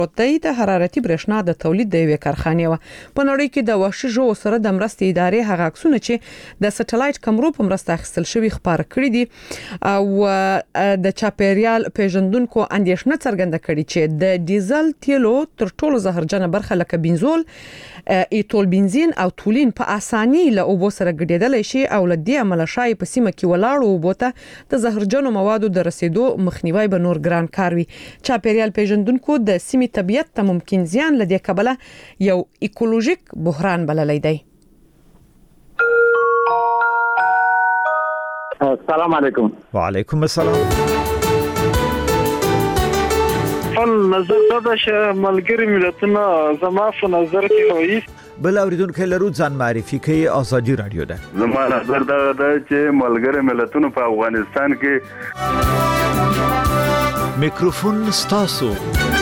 د حرارتي برېښنا د تولید د یوې کارخانې و په نړۍ کې د وحشي ژوو سره د مرستې ادارې هغه عکسونه چې د سټلایټ کمرو په مرسته اخیستل شوی خبر کړی دي او د چاپیریال پیژندونکو اندېښنه څرګنده کړې چې د ډیزل تیلو تر ټولو زهرجنه برخه لکه بنزول ایتول بنزین او تولین په اساني له اوبو سره ګډېدل شي او له دې عمله شای په سیمه کې ولاړو اوبو ته د زهرجنو موادو د رسیدو مخنیوي به نور ګران کار وي. چاپیریال پیژندونکو د سیمې طبيعت ته ممکن زیان لدې کبله یو ایکولوژیک بحران بللی دی. السلام علیکم. وعلیکم السلام. نظر دا چې ملګری ملتونه زما په نظر کې وایي بل اوریدونکو لرو ځان معرفي کوي ازادي رادیو ده. زما نظر دا چې ملګری ملتونه په افغانستان کې میکروفون ستاسو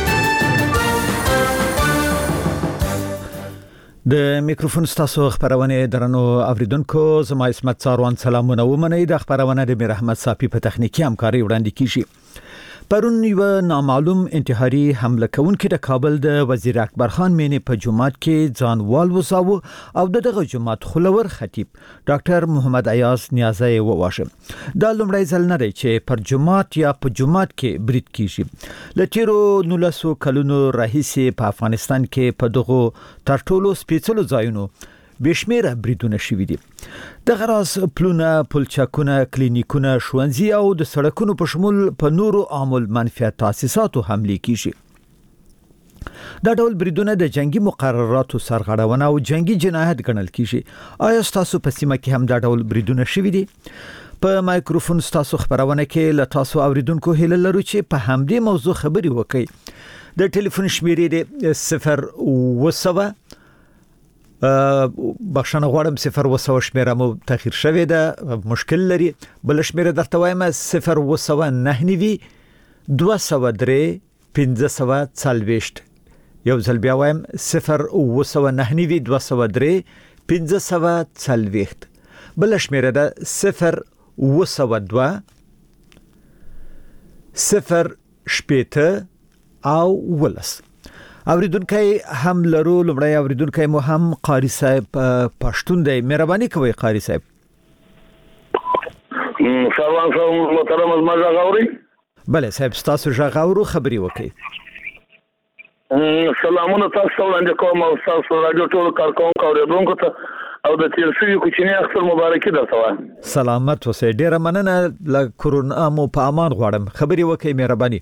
د میکروفون ستاسو خبرونه درنو اوریدونکو زما اسمت څاروان سلامونه ومنئ. د خبرونه د میر احمد صافي په تخنیکی همکاري وړاندې کیږي. پرون یو نامعلوم انتحاري حمله کوونکې د کابل د وزیر اکبر خان مینې په جماعت کې ځان والوساو او دغه جماعت خلور خطیب ډاکټر محمد ایاز نیازی وواشه. دا لومړی ځل نه دی چې پر جماعت یا په جماعت کې برید کیږي. لټیرو 19 کلونو راهیسې په افغانستان کې په دغه تر ټولو سپیڅلو ځایونو بشمیره بریدونه شوي دي. د غراس پلونه، پلچکونه، کلینیکونه، ښوونځي او د سړکونو په شمول په نورو عامل منفعت تاسیساتو حمله کیږي. دا ډول بریدونه د جنگي مقرراتو سرغړونه او جنگي جنایت ګڼل کیږي. آیا تاسو په سیمه کې هم دا ډول بریدونه شوي دي؟ په مایکروفون تاسو خبرونه کې له تاسو اوریدونکو هیله لرو چې په همدې موضوع خبري وکړي. د ټلیفون شمیرې د 0 بخښنه غواړم 0 شمیره مو تاخير شوې ده، مشکل لري. بل شمیره درته وایم 0 203 540. یو ځل بیا وایم 0 203 540. بل شمیره ده 0 0 او ولس. اوریدونکو هم لرو. لومړی اوریدونکو مو هم قاری صاحب پښتون دی. مهرباني کوئ قاری صاحب. سلام محترم از ما غاوري. بله صاحب تاسو غاورو خبري وکړئ. سلامونه تاسو وړاندې کوم او تاسو رادیو ټول کارکونکو اوریدونکو ته او د تیر شوی کوچنی اختر مبارکي درته وایم. سلامت اوسئ. ډیره مننه. له کورونا مو په امان غواړم. خبري وکړئ مهرباني.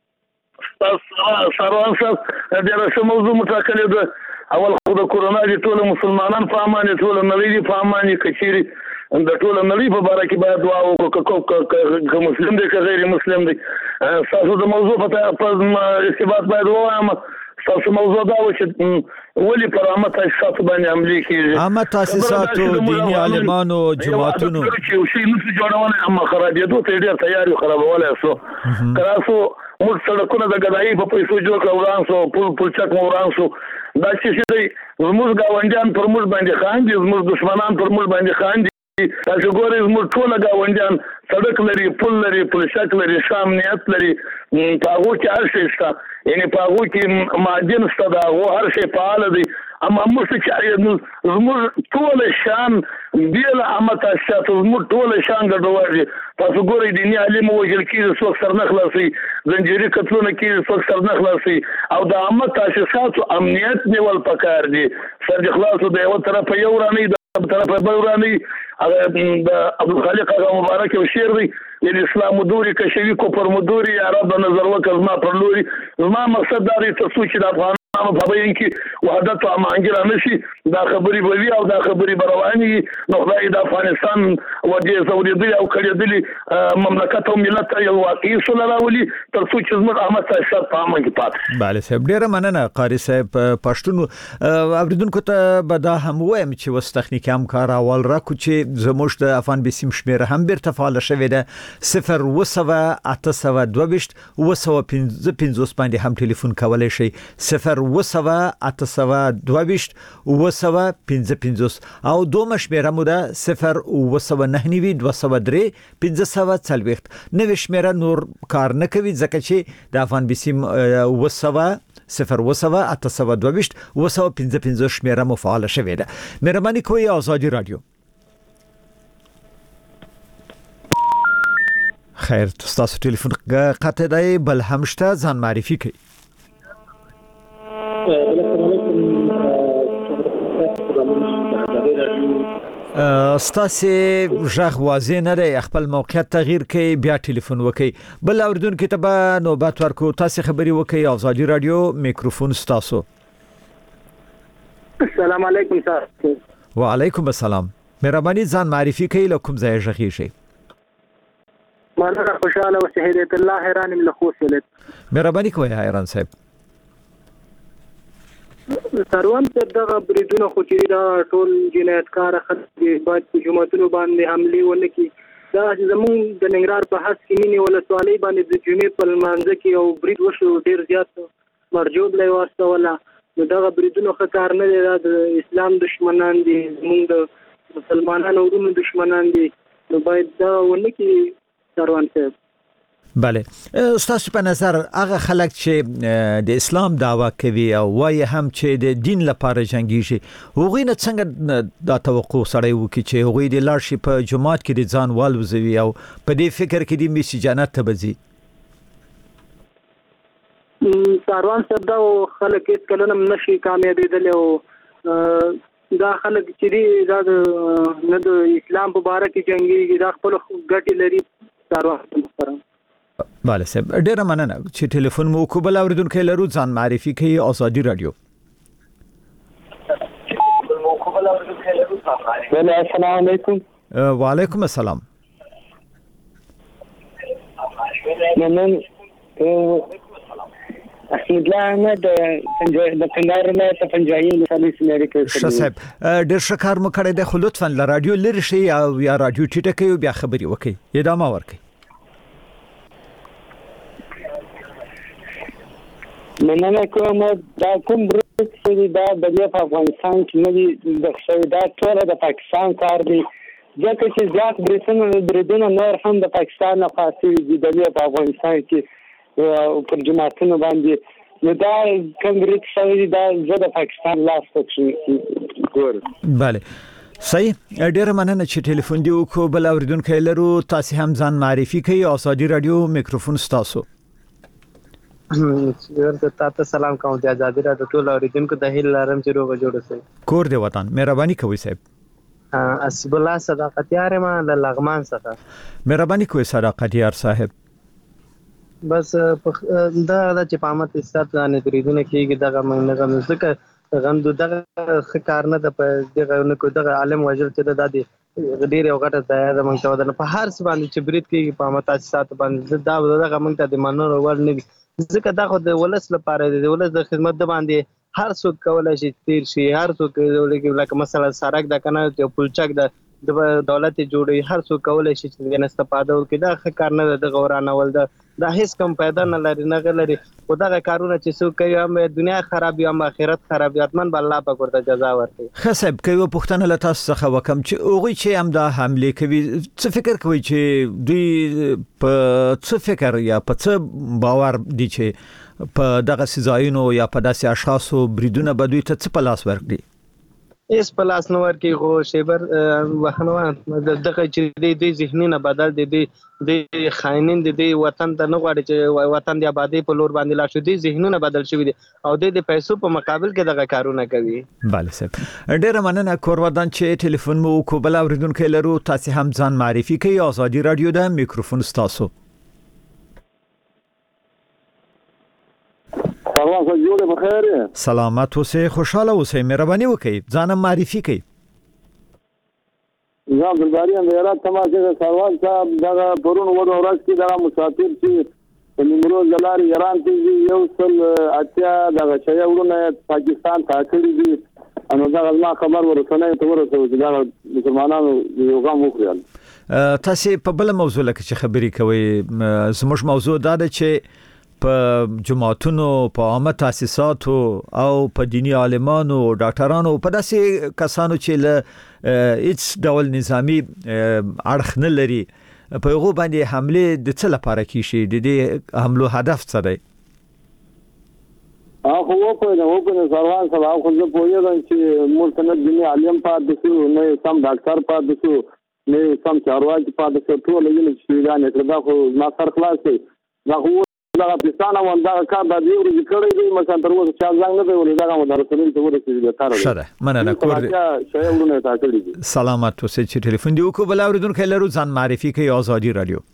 سروان صاحب د رسمي موضوع متکلم ده. اول خو د کورونا د ټول مسلمانان په امان دي، ټول نړۍ په امان دي. کچيري د ټول نړۍ په اړه کې باید دعا وکړو که مسلم دي که غیر مسلم دي. تاسو د موضوع په ارتباط باید وایم. تاسو موضوع دا و چې ولې پر عامه تاسیساتو باندې عملي کیږي. عامه تاسیساتو، دینی عالمانو، جماعتونو چې شي نو جوړونه اما خرابېدو ته ډېر تیاری خرابولای سو. تاسو موږ سړکونه د غدايي په پیسو جوړ کړو، سو پلچک موران سو. دا چې دي زموږ گاونډیان پر موږ باندې خان دي، زموږ دشمنان پر موږ باندې خان دي. تاسو ګورئ زموږ ټول گاونډیان سړک لري، پل لري، پلچک لري، شامنیت لري. په هغه کې هر شي شته، یعنی په هغه کې معدن شته، دا هر شي فعال دي. اما موږ چې زموږ ټول شان بیل عامه تاسیسات زموږ ټول شان ګډوډي. تاسو ګورئ دیني عالم وجل کیږي څوک سر نه خلاصي، زنجيري قتلونه کیږي څوک سر نه خلاصي، او د عامه تاسیساتو امنیت نیول پکار دي. سر خلاصو د یو طرف یو راني د طرف بل راني. د عبدالخالق هغه مبارک او شعر دی الاسلام دوری کشوی کو پر مدوري یا رب نظر وکړ ما پر لوري. ما مقصد دا دی چې د افغان په بین کې وحدت او امانګر نشي. دا خبري بوي او دا خبري برواني نو خدای د افغانستان وجه زوریدي او کړیدلي مملکت او ملت یو واقعي سره راولي تر څو چې زموږ احمد صاحب په امن کې پات. bale صاحب ډیره مننه قاری صاحب. پښتون اوریدونکو ته به دا هم وایم چې وس تخنیکی همکار اول را کو چې زموږ د افغان بسیم شمیره هم بیرته فعال شوه ده 0 822 باندې هم ټلیفون کولای شي 0 08922 955 او دوم شمیره مو ده 099 203 1540. نو شمیره نور کار نه کوي ځکه چې د افغان بي سي 08922 955 شمیره مو فعال شوې ده. مهرباني کوئ آزادی رادیو. خیر تاسو ټلیفون قطع دی بل همشته ځان معرفي کړئ. ستاسو ژغ واضح نه دی خپل موقعیت تغییر کړئ بیا ټلیفون وکړئ. بل اوریدونکو ته به نوبت ورکو تاسو خبري وکړئ. آزادی رادیو میکروفون ستاسو. السلام علیکم سر. وعلیکم السلام. مهرباني ځان معرفي کړئ له کوم ځای ژغیږئ. مانا خوشاله و هدایت الله حیران من خوشلت. مهرباني کوئ حیران صاحب. سروان ته دغه بریدونه خو چې دا ټول جنایتکار خلک باید په جماعتونو باندې حمله ونه کړي. دا زموږ د ننګرهار په حس کې مینه ولسوالۍ باندې د جمعې په لمانځه کې او برید وشو ډیر زیات مرجوب لای واسطه ولا دغه بریدونه ښکار نه دي. د اسلام دشمنان دي زموږ د مسلمانانو ورونو دشمنان دي. نو باید دا ونه کړي سروان صاحب. بله ستاسو په نظر هغه خلک چې د اسلام دعوا کوي او وایي هم چې د دین لپاره جنگیږي هغوی نه څنګه دا توقع سړی وکړي چې هغوی د لاړ شي په جماعت کې د ځان والوزوي او په دې فکر کې د میسي جنت ته بځي؟ سروان صاحب دا خلک هیڅ کله هم نشي کامیابېدلی او دا خلک چې دي دا نه د اسلام په باره کې جنګیږي دا خپل ګټې لري. سروان محترم بله صاحب ډیره مننه چې ټلیفون مو کو. بل اوریدونکو لرو ځان معرفي کوي. آزادی رادیو. السلام علیکم. وعلیکم السلام. من احمد الله احمد د کندهار نه ته پنځایي مثالي سمېری کې. ښه صاحب ډیر شکر مو کړی د خو لطفا ل رادیو لری شي او یا رادیو ټیټه کوي بیا خبري وکړي. ادامه ورکړي. مننه کوم. دا کوم برید چې دا د افغانستان کې نه د دا ټول د پاکستان کار دی ځکه چې ځات بریدونه نور هم د پاکستان نه خاصي دي د افغانستان کې پر جماعتونو باندې. نو دا کوم برید شوی دا زه د پاکستان لاس پکې ګور. بله صحیح ډیره مننه چې ټلیفون دی وکړو. بل اوریدونکو لرو تاسو هم ځان معرفي کوي. آزادی رادیو میکروفون ستاسو. تاسو سلام کوم د آزادی رادیو ټول اوریدونکو د هیل لارم چې روغ جوړ شي. کور دی وطن. مهرباني کوئ صاحب. اسب الله صداقتیار ما د لغمان څخه. مهرباني کوئ صداقتیار صاحب. بس دا چې پامت استاد نه بریدونه کیږي دغه موږ نه غم ځکه غم دغه خکار نه د دغه نو کو دغه عالم وجل چې د دادی ډیر یو غټه ځای د موږ ته ودانه په هر څه باندې چې برید کیږي پامت استاد باندې دا دغه موږ ته د منورو ول نه ځکه دا خو د ولس لپاره د ولس د خدمت د باندې هر څوک کولای شي تیر شي. هر څوک لکه مثلا سړک د کنه او پلچک د دولت جوړي هر څوک کولای شي چې نه استفاده وکړي. دا کار نه د غورانه ول دا هیڅ کم پیدا نه لري نه غلري. خدای کارونه چې څوک کوي هم دنیا خراب یا آخرت خراب یاتمن بل الله پاک ورته جزا ورکړي. خصب کوي پښتنه له تاسو څخه وکم چې اوغه چې هم دا حمله کوي څه فکر کوي چې دوی په څه فکر یا په څه باور دي چې په دغه سزاینو یا په داسې اشخاصو بریدونه بدوي ته څه پلاس ورکړي؟ اس پلاس نو ورکی خو شیبر وحنوان دغه چې د ذهني نه بدل دي د خاینین د وطن ته نه غواړي چې وطن د آبادی په لور باندې لا شو دي ذهنونه بدل شوی دي او د پیسو په مقابل کې دغه کارونه کوي. بله صاحب ډیر مننه کور ودان چې ټلیفون مو کو. بل اوریدونکو لرو تاسو هم ځان معرفي کوي. آزادی رادیو د میکروفون ستاسو. سلامت اوسئ خوشاله اوسئ. مهرباني وکړئ ځان معرفي کړئ. نظام دلباری اندیرات تماشې د سروان صاحب دغه پرون ورو ورځ کې دغه مسافر چې نیمروز دلار ایران ته یو سل اتیا دغه شی ورونه پاکستان ته کړی دي. انو دا ما خبر ورسنه ته ورسو چې دا مسلمانانو یو غم وکړل. تاسو په بل موضوع لکه چې خبرې کوي زموږ موضوع دا ده چې په جماعتونو په عامه تاسیساتو او په دینی عالمانو او ډاکټرانو په داسې کسانو چې له هیڅ ډول نظامی اړخ نه لري په هغه باندې حمله د څه لپاره کیږي د دې حملو هدف څه دی؟ هغه وکړه ځوان سره خو زه پوهیږم چې ملتنه دیني عالم پاتې شو نه سم ډاکټر پاتې شو نه سم چارواکي پاتې شو ټول یې چې دا نه کړه خو ما سر خلاص دی دا خو دا پاکستان او دا کار د دې ورځې کړی دی مثلا تر اوسه چا ځنګ نه دی ولې دا مو درسلین ته ورسېږي دا کار شته مننه کور شایونه تا کړی دي سلامات اوسئ چې ټلیفون دی وکړو بل اوریدونکو لرو ځان معرفي کوي آزادي رادیو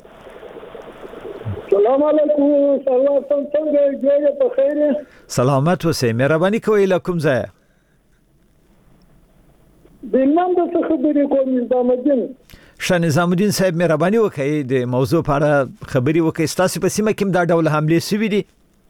السلام علیکم سلام څنګه جوړه په خیر سلامات اوسئ مهرباني کوئ لکم ځای د نن د خبرې کوم نظام الدین شاه نظام الدین صاحب مهرباني وکړئ د موضوع په اړه خبري وکړئ تاسو په سیمه کې دا ډول حمله شوې دي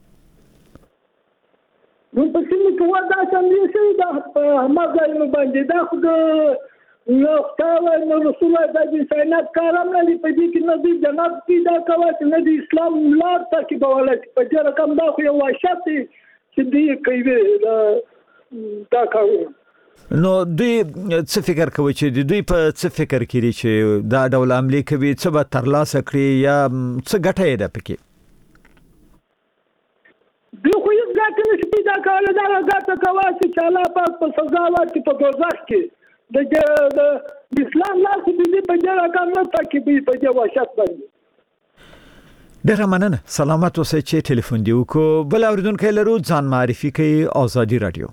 نو په سیمه کې ودا څنګه شي دا مازال باندې دا خو نو تاوه نو رسول الله د سینات کارم نه دی په دې کې نه دی جناب کې دا کوي نه دی اسلام لار ته کې بوله په دې رقم دا خو یو واشت چې دی کوي دا کوي نو دوی څه فکر کوي چې دوی په څه فکر کوي چې دا ډول عملی کوي څه به ترلاسه کړي یا څه ګټه یې ده پکې دوی خو یې ګټه نشي پیدا کولای دا ګټه کوي چې الله پاک په سزا ورکړي په دوزخ کې د اسلام لاس دې په دې رقم نه تکي په دې واشت باندې ډېر مننه سلامات اوسئ چې ټلیفون دی وکړو بل اوریدونکو لرو ځان معرفي کوي آزادي رادیو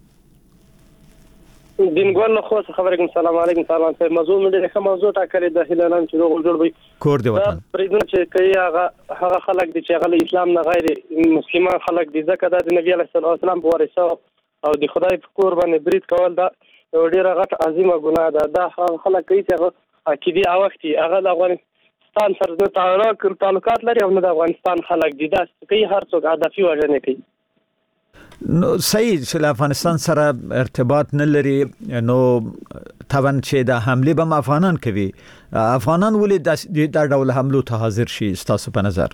دینګول له خو خبرې کوم سلام علیکم سلام په موضوع مې ډېر موضوع ټاکلې د هلالان چې دوه جوړ وي کور دی وطن پرېدون چې کوي هغه خلک دي چې هغه اسلام نه غیر مسلمان خلک دي ځکه د نبی علیه السلام په وارثه او د خدای په کور باندې برید کول دا ډېر غټ عظیمه ګناه ده دا خلک کوي چې هغه عقیدي اوختي هغه د افغانستان سره د تعلقات لري او نه د افغانستان خلک دي دا کوي هر څوک هدفي وژنه کوي نو صحیح چې افغانستان سره ارتباط نه لري نو طبعا چې د حمله به افغانان کوي افغانان ولې د ډول حملو ته حاضر شي تاسو په نظر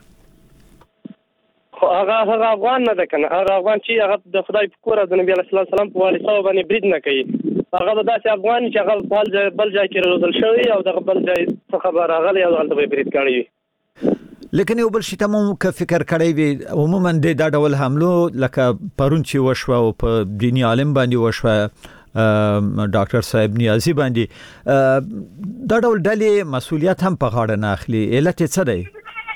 هغه افغان نه ده کنه هغه افغان چې هغه د خدای په کور د نبی علیه السلام په وارثه باندې برید نه کوي هغه د داسې افغان چې هغه بل ځای کې روزل شوی او د بل ځای څخه خبر راغلی او هلته به برید کړی لیکن یو بل شي ته مو فکر کړی وي عموما د ډول حملو لکه پرون چې وشو او په دینی عالم باندې وشو ډاکټر صاحب نیازی باندې دا ډول ډلې مسؤلیت هم په غاړه نه اخلي علت څه دی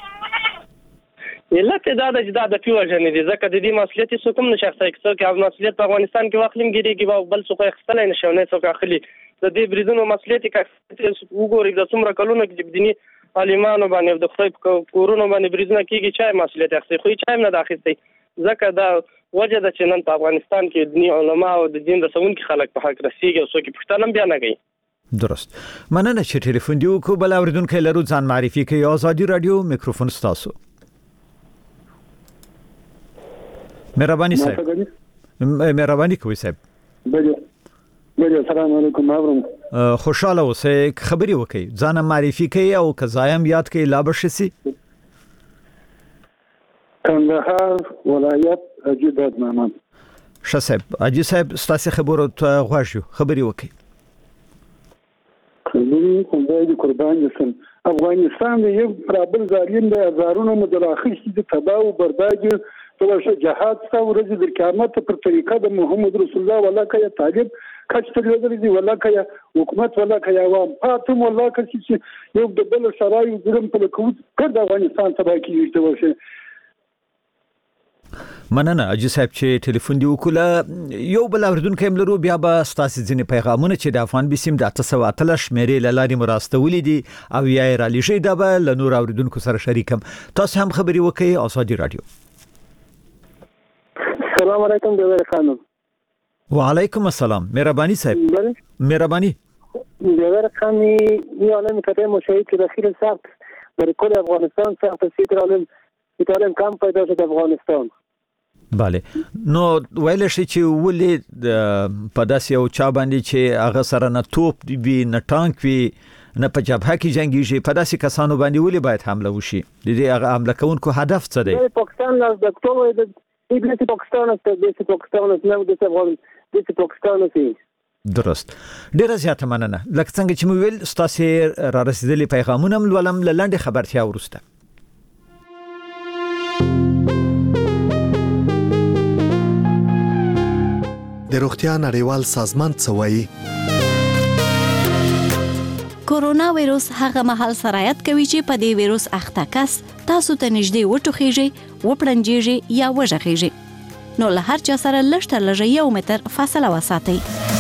علت دا د پیوژنې دي ځکه د دې مسؤلیت څوک هم نشي اخیستلی څوک مسؤلیت په افغانستان کې واخلیم ګیریږي او بل څوک اخیستلی نه شي نه څوک اخلي د دې بریدونو مسؤلیت وګورئ د څومره کلونو کې دیني عالمانو باندې د خدای په کورونو باندې بریدونه کیږي چې مسؤلیت اخیستي خو چې نه د اخیستي ځکه دا وجه ده چې نن په افغانستان کې دیني علما او د دین رسونکي خلک په حق رسیږي او څوک پښتانه بیا نه کوي درست مننه چې ټلیفون دی وکړو بل اوریدونکو لرو ځان معرفي کوي آزادي رادیو میکروفون ستاسو مهرباني صاحب مهرباني کوي صاحب بله سلام علیکم مبروم خوشاله اوسئ خبري وکړئ ځان معرفي کوي او قضایم یاد کوي لا بشسي کندهار ولایت حاجی دادمنان صاحب حاجی صاحب ستاسو خبرو ته غواړو خبري وکړئ خدای دې قربان شم افغانستان یو پرابل ظالم د هزارونو مدراخي د تباہ او بربادي توشه جهاد څو ورځې د قیامت پر طریقه د محمد رسول الله ولا کیا طالب کچ تر دې ولا کیا حکومت ولا کیا عوام فاطم ولا کچ یو د بل شرایط ظلم په کوم کړه افغانستان تباہ کیږي توشه مننه اجي صاحب چې ټلیفون دی وکړه یو بل اوردونکو هم لرو بیا به ستاسو ځینې پیغامونه چې د افغان بسیم د 813 شمیرې لاري مرستولې دي او یا را لېږي دا به له نور اوردونکو سره شریکم تاسو هم خبري وکړئ آزادي رادیو السلام علیکم ډیر خانم وعلیکم السلام مهرباني صاحب مهرباني ډیر خاني یو عالم کته مشاهد کې داخل سخت در کل افغانستان سخت سیتر عالم کم پیدا شد افغانستان bale نو ویل شي چې ولې په داسې یو چا باندې چې هغه سره نه توپ وي نه ټانک وي نه په جبهه کې جنگيږي په داسې کسانو باندې ولې باید حمله وشي د دې هغه حمله کوونکو هدف څه دی پاکستان از دکتور د ایبلت پاکستان است د پاکستان است نو د افغان د پاکستان است درست ډیره زیاته مننه لکه څنګه چې مو ویل ستاسو را رسیدلي پیغامونه ولم لاندې خبرتیا ورسته د روغتیا نړیوال سازمان څه وایي کورونا وایروس هغه مهال سرایت کوي چې په دې وایروس اخته کس تاسو ته نږدې وټوخیږي وپړنجیږي یا وژغیږي نو له هر چا سره لږ تر لږه 1 متر فاصله وساتئ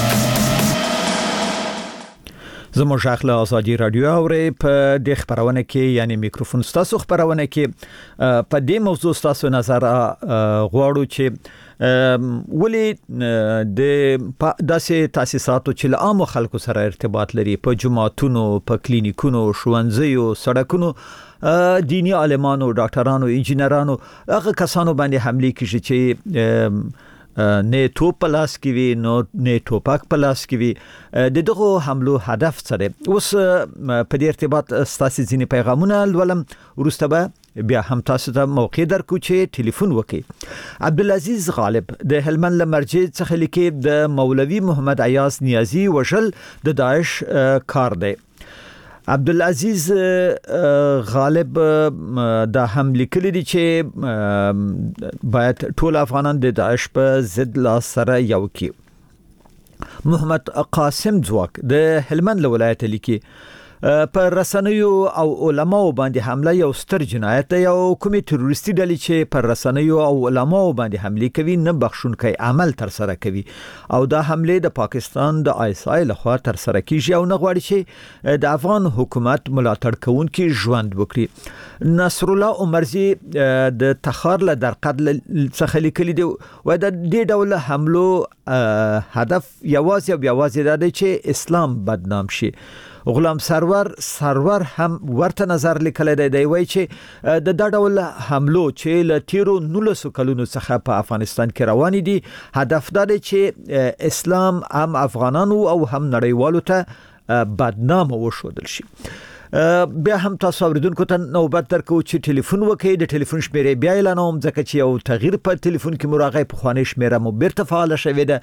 زموږ اخلا ازادي رادیو اورې په د خبرونه کې یعنی میکروفون ستاسو خبرونه کې په دې موضوع ستاسو نظر غواړو چې ولی د داسې تاسیساتو چې له عام خلکو سره ارتباط لري په جماعتونو په کلینیکونو ښوونځیو سړکونو دینی عالمانو ډاکټرانو انجینرانو هغه کسانو باندې حمله کیږي چې نه توپ پلاس کی وی نو نه توپک پلاس کی وی دغه حملو هدف سره اوس په دې ارتباط ستاسو ځینې پیغامونه ولم ورسته بیا هم تاسو ته موقع درکو چې ټلیفون وکړي عبدالعزیز غالب د هلمند لمرجه څخه لیکي د مولوی محمد عیاض نیازی وشل د داعش کار دی عبدالعزیز غالب دا هم لیکلی دی چې باید ټول افغانان د داعش په ضد لاس سره یو کی محمد قاسم ځواک د هلمند ولایت لیکي په رسنیو او علماو باندې حمله یو ستر جنایت دی او کومې تروریستي ډلې چې پر رسنیو او علماو باندې حمله کوي نه بخښونکی عمل تر سره کوي او دا حمله د پاکستان د ISI لخوا تر سره کیږي او نه غواړي چې د افغان حکومت ملاتړ کوونکي ژوند وکړي نصر الله عمرزي د تخار له درقد څخه لیکلي دی و د دې ډول حملو هدف یوازې دا دی چې اسلام بدنام شي غلام سرور هم ورته نظر لیکل دی وایي چې د ډول حملو چې له تیرو 19 کلونو څخه په افغانستان کې روان دي هدف دا دی چې اسلام هم افغانانو او هم نړیوالو ته بدنام وشودل شي بیا هم تاسو اوریدونکو ته نوبت درکو چې ټلیفون وکړئ د ټلیفون شمیره بیا اعلانوم ځکه چې یو تغییر په ټلیفون کې مراغه په خوانې شمیره مو بیرته فعال شوه ده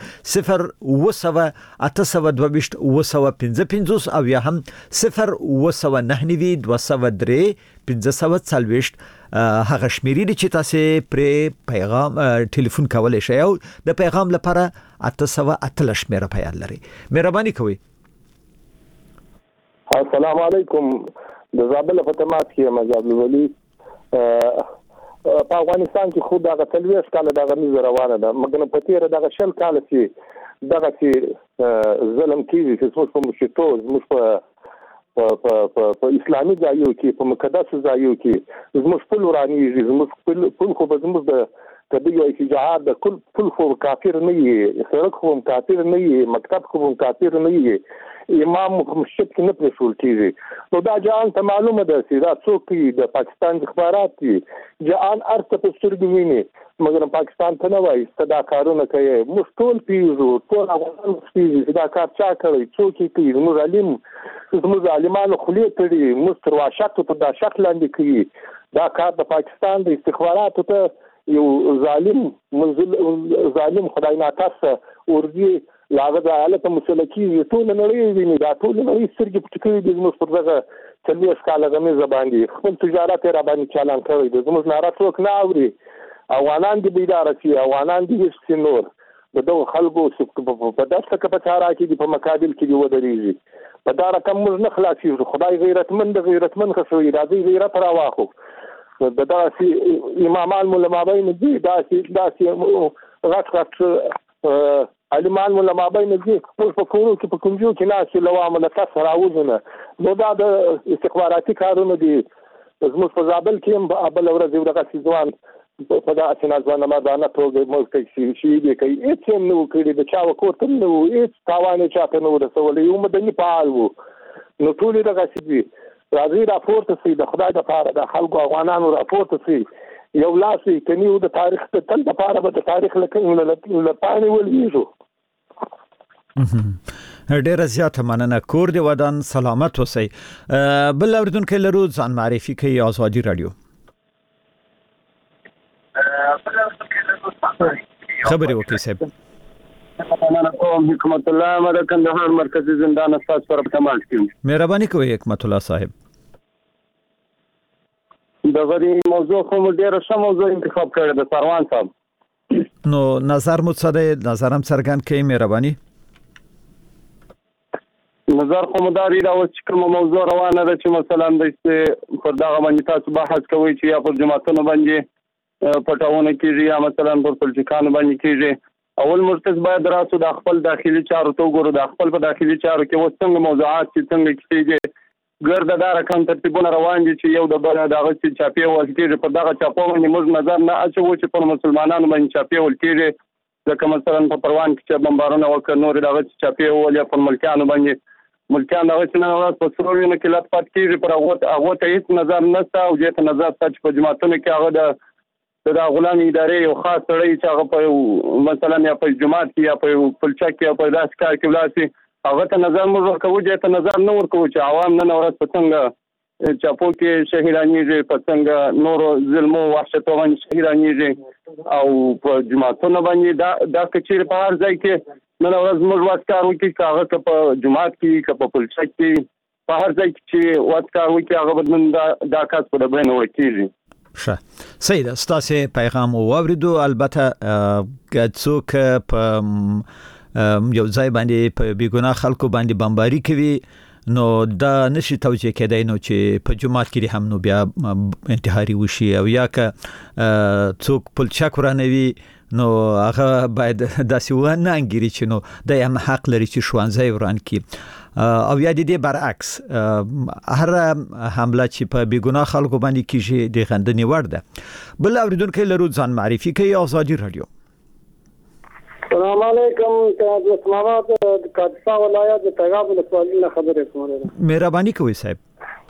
0 او یا هم 0 هغه شمیرې چې تاسو پر پیغام ټلیفون کولای شئ او د پیغام لپاره 808 شمیره پیل لري مهرباني کوئ السلام علیکم د زابل په تماس کې مجاب الولی په افغانستان کې خود هغه تلويش کاله دغه میز روانه ده مګنه په تیر دغه شل کال چې دغه چې ظلم کیږي چې څوک په مشتو موږ په اسلامي ځایو کې په مقدس ځایو کې زموږ په لوراني زموږ په خو به زموږ د کدی یو شجاعت د کل خو کافر نه یې سړک خو کافر نه یې مکتب خو کافر نه یې امام مشت کې نه پرېښول کیږي نو دا جان ته معلومه ده چې دا څوک د پاکستان اخبارات دي جان ارته په سترګو ویني مګر پاکستان ته نه وایي صدا کارونه کوي موږ ټول پیژو ټول افغان پیژو صدا کار چا کوي څوک کوي موږ عالمانو خلیه تړي موږ تر واشاتو په دا شکل لاندې کوي دا کار د پاکستان د استخباراتو ته یو ظالم خدای ناکاسه ورګي لاغه د حالت مسلکی ټول نړۍ ویني دا ټول نړۍ سترګې پټکوي د موږ پر دغه چلیس کاله غمې زبان دي خپل تجارت را باندې چالان کوي د موږ ناره څوک نه اوري افغانان دي بیدار شي افغانان دي چې نور دغه خلکو په داسې کې په چاره کې په مقابل کې دی ودرېږي په دا رقم موږ نه خلاصي خدای غیرتمند خسوي راځي غیرت را واخو دا چې امامان علماء دي دا چې غټ علمان علماء بین دي په کورو کې په کومجو کې ناس لوامه نه تاسو راوځنه نو دا د استخباراتي کارونه دي زموږ په زابل کې هم ابل ورځ یو دغه ځوان په دا اسناد ځوان ما دا نه ټول موږ کې شي دي کوي هیڅ نو کړی د چا وکړ نو هیڅ تاوان چاته نو رسول یو مدني فعال وو نو ټول دغه شي راځي راپورته سي د خدای د پاره د خلکو افغانانو راپورته سي یو لاسي کنيو د تاریخ ته تل د پاره به د تاریخ لپاره ولېږو ډیره زیاته مننه. کور دی ودان سلامت اوسئ. بل اوریدونکو لرو ځان معرفي کوي آزادي رادیو. خبري وکړئ صاحب. مننه کوم حکمت الله مده کندهار مرکزی زندان استاد پر تمام کیږي. مهرباني کوئ حکمت الله صاحب. د غری موضوع کوم ډیره ښه موضوع انتخاب کړی د سروان صاحب. نو نظر مو څه دی؟ نظرم څرګند کړئ مهرباني. نظر خو مداري دا اوس کوم موضوع روانه ده چې مثلا د پر دغه باندې تاسو بحث کوئ چې یا پر جماعتونو باندې پټاونه کیږي یا مثلا پر پولیټیکانو باندې کیږي. اول مرتض باید راسو د خپل داخلي چارو ته وګورو، د خپل په داخلي چارو کې اوس څنګه موضوعات چې څنګه کیږي ګرد دا رقم ترتیبونه روان دي چې یو د بل دغه چې چاپی ول کیږي. په دغه چاپو باندې موږ نظر نه اچو چې پر مسلمانانو باندې چاپی ول کیږي. ځکه مثلا په پروان کې چې بمبارونه وکړ نور دغه چاپی ول یا پر ملکانو باندې ملکان هغه چې نه ورځ په سروري نه کې لات پات کیږي پر هغه ته هیڅ نظر نشته او دې ته نظر چې په جماعتونو کې هغه د غلامي ادارې یو خاص سړی چې هغه په مثلا یا په جماعت کې یا په پلچک کې یا په داس کار کې ولاسي هغه ته نظر موږ ورکوو، دې ته نظر نه ورکوو چې عوام نن ورځ په څنګه چاپو کې شهیدانېږي، په څنګه نورو ظلمو وحشتو باندې شهیدانېږي او په جماعتونو باندې دا کچېرې په هر ځای کې نن ورځ موږ واسکار وکړي چې هغه که په جماعت کې که په پلچک کې په هر ځای کې چې واسکار وکړي هغه بدلون دا کس په ډبه نه ورکېږي. ښه صحیح ده. ستاسې پیغام واوریدو. البته که څوک په یو ځای باندې په بیګناه خلکو باندې بمباري کوي نو دا نشي توجیه کېدای نو چې په جماعت کې هم نو بیا انتحاري وشي او یا که څوک پلچک ورانوي نو هغه باید داسې ونه انګیري چې نو د هم حق لري چې ښوونځی وران کړي او یا د دې برعکس هر حمله چې په بیګناه خلکو باندې کیږي د غندنې وړ ده. بل اوریدونکو لرو ځان معرفي کوي آزادي رادیو. السلام علیکم. د اسلام آباد د کاپیسا ولایت د تګاب ولسوالۍ نه خبرې کوم. مهرباني کوئ صاحب.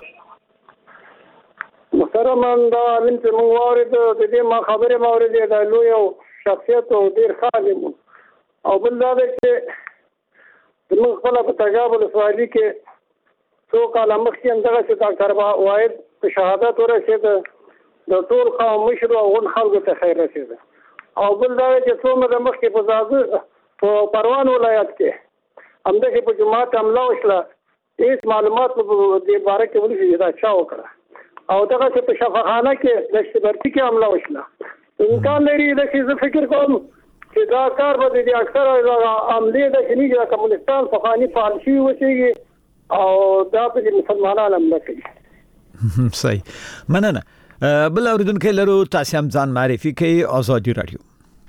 محترم دا علم چې موږ واورید د دې ما خبرې ما اورېدې د لوی او شخصیت او ډیر خالم او بل دا چې موږ خپل په تګاب ولسوالۍ کې څو کاله مخکې همدغه چې ډاکټر واحد په شهادت ورسېد د ټول قوم مشر او خلکو ته خیر رسېده. او بل دا چې څومره مخکې په زاغ په پروان ولایت کې همدغه په جماعت حمله وشله هیڅ معلومات په دې باره کې ولې دا چا وکړه او دغه چې په شفاخانه کې د شبرتي کې حمله وشله امکان لري د څه فکر کوم چې دا کار به د اکثره عملي د شنیږي د کمونستان فخانی فعال شي وشيږي او دا په مسلمانانو حمله کوي. صحیح مننه. بل اوریدونکو لرو تاسو هم ځان معرفي کوي آزادي رادیو.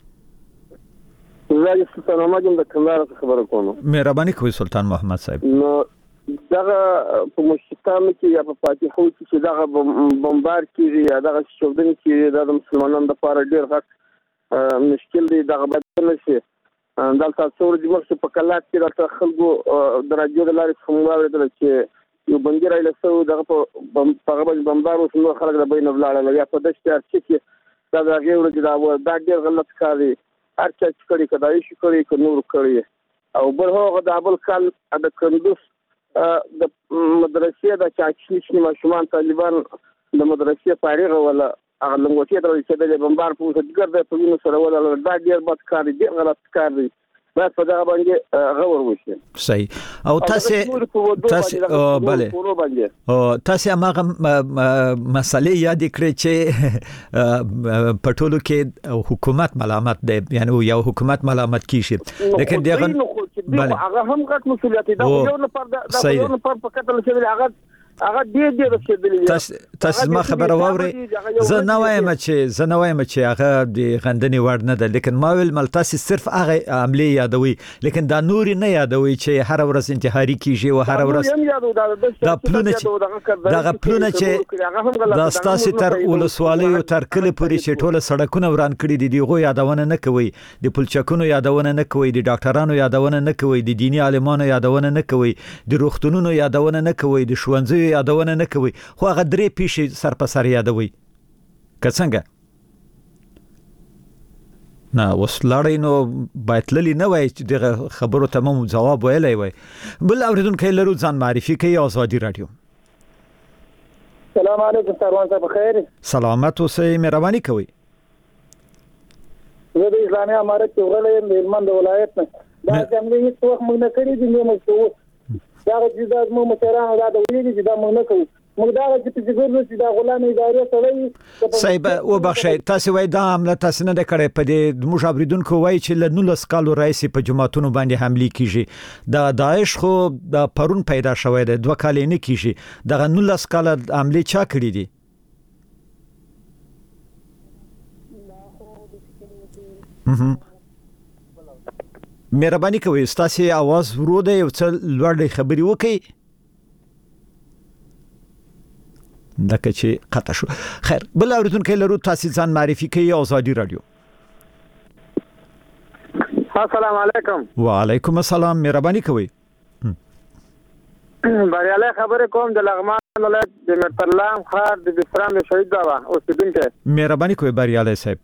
زه سلطان محمد د کندهار خبره کوم. مهرباني کوئ سلطان محمد صاحب. نو دغه په مشتام کې یا په فاتحو کې دغه بمبار کیږي یا دغه شودنی کې د مسلمانانو لپاره ډیر غټ مشکل دی. دغه بدل شي دلته څور د مخ په کلات کې د خلکو د راډیو د لارې څخه واوریدل چې یو بندر ایله سو دغه په هغه بمبار وسو نو خلک د بین ولاړل یا په دشت ارچ کې دا غیر د دا ډیر غلط کار دی. هر چا چې کړي کدای شي کړي ک نور کړي او بل هغه د ابل کال د کندوس د مدرسې د چاچنی ماشومان طالبان د مدرسې فارغ ولا هغه لنګوټي درې چې د بمبار په څیر د پوینو سره ولا دا ډیر بد کار دی، غلط کار دی. بس په دا باندې غور وشي. صحیح. او تاسو بله او تاسو هغه مسلې یاد کړئ چې په ټولو کې حکومت ملامت دی، یعنی یو حکومت ملامت کیږي لیکن دغه بله هغه هم غټ مسؤلیت دی. دا یو نفر دا یو نفر په کتل چې هغه ډیر رسیدلی. تاسو ما خبره واوري. زه نه وایم چې هغه د غندنې وړ نه ده لیکن ما ویل مل تاسو صرف هغه عملي یادوي لیکن دا نور نه یادوي چې هر ورځ انتحاري کیږي او هر ورځ دا پلونه چې دا ستاسو تر ولسوالۍ او تر کله پورې چې ټوله سړکونه وران کړي دي دغه یادونه نه کوي، د پلچکونو یادونه نه کوي، د ډاکټرانو یادونه نه کوي، د دینی عالمانو یادونه نه کوي، د روغتونونو یادونه نه کوي، د ښوونځیو یادونه نه کوي، خو هغه درې پیښې سر په سر یادوي. که څنګه نه وسلړې نو باید للی نه وای چې دغه خبرو تمام جواب ویلای وای. بل اوریدونکو لرو ځان معرفي کوي آزادي رادیو. السلام علیکم سروان صاحب بخیر. سلامت اوسئ مهرباني کوي. زه د اسلامي امارت کې غلې مېلمن د ولایت نه دا څنګه هیڅ وخت موږ نه کړی دي نو موږ دا چې د مشرانو دا د ویلي چې دا موږ نه کوو. موږ دا چې څنګه چې دا غلامي ادارې سره صاحب او بخښي تاسو وای دا عمله تاسو نه کړې په دې موږ اوریدونکو وای چې له 19 کالو رئیس په جماعتونو باندې حمله کیږي دا داعش خو د پرون پیدا شوی دی 2 کال نه کیږي دا 19 کال حمله چا کړی دي. مهرباني کوي تاسو आवाज ورو دی او څل لوړ خبري وکي دکه چې قطع شو. خیر بل اوریدونکو لرو تاسو ځان معرفي کوي آزادي رادیو. السلام علیکم. وعلیکم السلام مهرباني کوي. بریاله خبره کوم د لغمان ولایت د مرتلام خار د بسرام شهید دا اوسیدونکو. مهرباني کوي بریاله صاحب.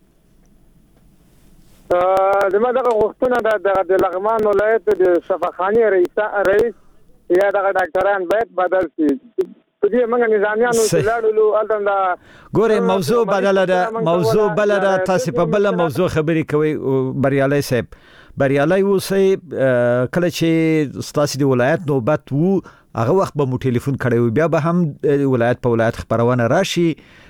دغه غوښتنه د لغمان ولایت د شفاخاني رئیس یا د ډاکټران باید بدل شي. دې موږ نظامیانو لاړو الدا ګوره موضوع بدله ده موضوع بلده تاسو په بل موضوع خبري کوي بریالي صاحب. بریالي اوسئ کله چې تاسو د ولایت نوبت وو هغه وخت به مو ټلیفون کړی بیا به هم ولایت په ولایت خبرونه راشي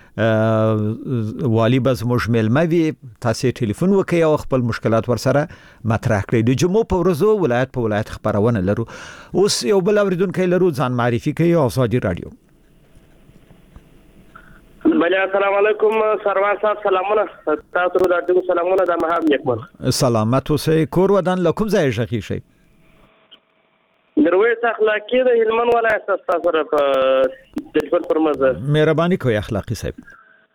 والی بز مجمل موي تاسو ټلیفون وکي او خپل مشکلات ورسره مطرح کړئ. د جمعو په ورځو ولایت په ولایت خبرونه لرو. اوس یو بل اوریدونکو لرو ځان معرفي کوي آزادي رادیو. بله السلام علیکم سروان صاحب سلامونه تاسو ته د سلامونه د مهاب یکمل. سلامت اوسئ کور ودان لکم ځای ژغی شي. درویش اخلاقی د هلمند ولایت تاسو سره په ټلیفون پر مزه. مهرباني کوي اخلاقی صاحب.